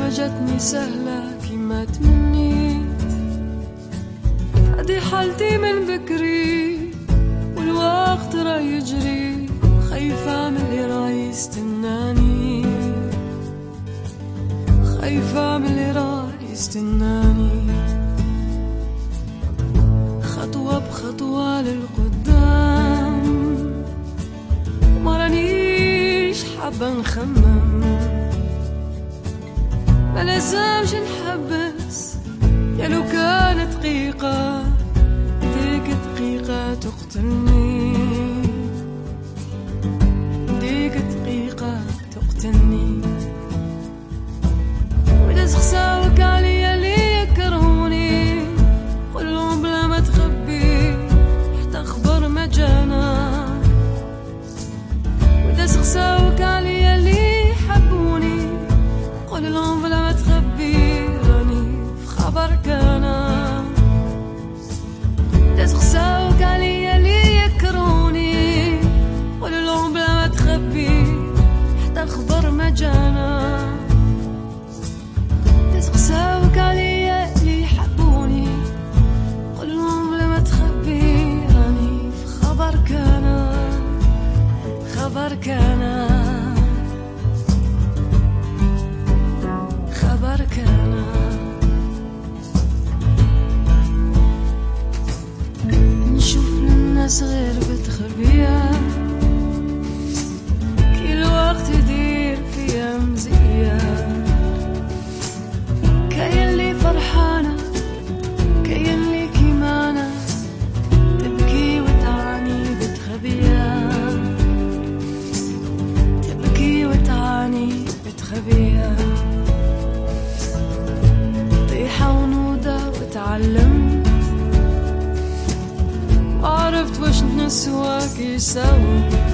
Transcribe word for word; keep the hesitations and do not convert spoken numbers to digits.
ما جتني سهلة كيما تمنيت، هادي حالتي من بكري والوقت راه يجري، خايفة من اللي راه يستناني، خايفة من اللي راه يستناني. خطوة بخطوة للقدام، ما رانيش حابة نخمم، ما لازمش نحبس، يا لو كانت دقيقة ديك دقيقة تقتلني، ديك دقيقة تقتلني. وإذا سخساوك عليا لي يكرهوني، قولهم بلا ما تخبي حتى خبر ما جانا. وإذا سخساوك عليا لي يحبوني، قولهم بلا ما تخبي راني في خبرك أنا. إذا سخساوك عليا لي يكرهوني، قولهم بلا ما تخبي حتى خبر ما جانا. تسقساوك عليا اللي يحبوني، قولهم بلا ما تخبي راني في خبرك أنا، خبرك أنا، خبرك أنا. نشوف للناس غير بتخبيها، كل وقت يدير فيها مزيان، كاين لي فرحانة كاين لي كيمانة، تبكي وتعاني بتخبيها، تبكي وتعاني بتخبيها. طيحة ونودة وتعلم، وعرفت واش نسواك يساوي،